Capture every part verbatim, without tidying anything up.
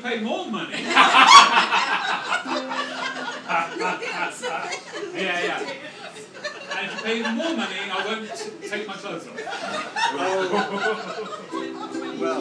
pay more money. Yeah, yeah. And if you pay even more money, I won't take my clothes off. Oh. Well.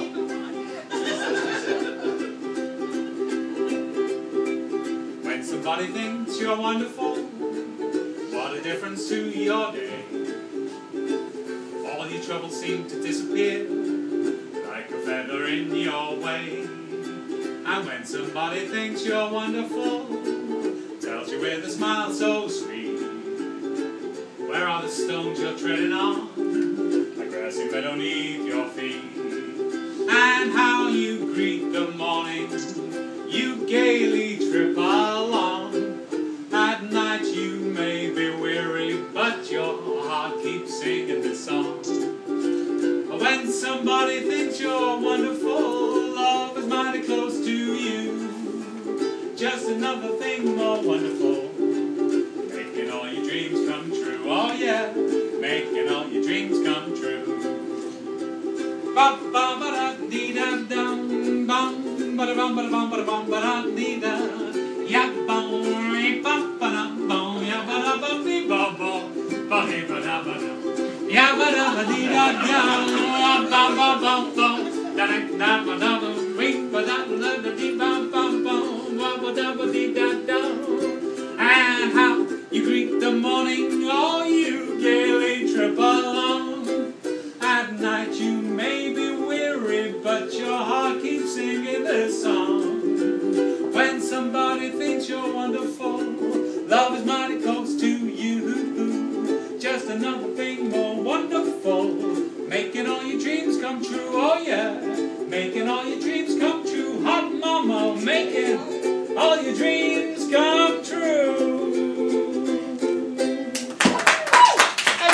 When somebody thinks you're wonderful, what a difference to your day. All your troubles seem to disappear like a feather in your way. And when somebody thinks you're wonderful, tells you with a smile so sweet, where are the stones you're treading on? A grassy meadow beneath your feet. And how you greet the morning, you gaily trip along. At night you may be weary, but your heart keeps singing this song. When somebody thinks you're wonderful, love is mighty close to you. Just another thing more wonderful, making all your dreams come true. Oh yeah, making all your dreams come true. Ba ba ba da dee da dum bum ba da bum ba da bum ba da bum ba da dee da ya bum re ba ba da bum ya ba da bum dee ba ba ba he ba da ba da ya ba da ba dee da da ya ba ba ba ba da da da ba da ba ring ba da da da dee ba ba ba ba ba da ba dee da da. And how you greet the morning, oh you gaily trip along. At night you may be weary, but your heart keeps singing this song. When somebody thinks you're wonderful, love is mighty close to you. Just another thing more wonderful, making all your dreams come true. Oh yeah, making all your dreams come true. Hot mama, making all your dreams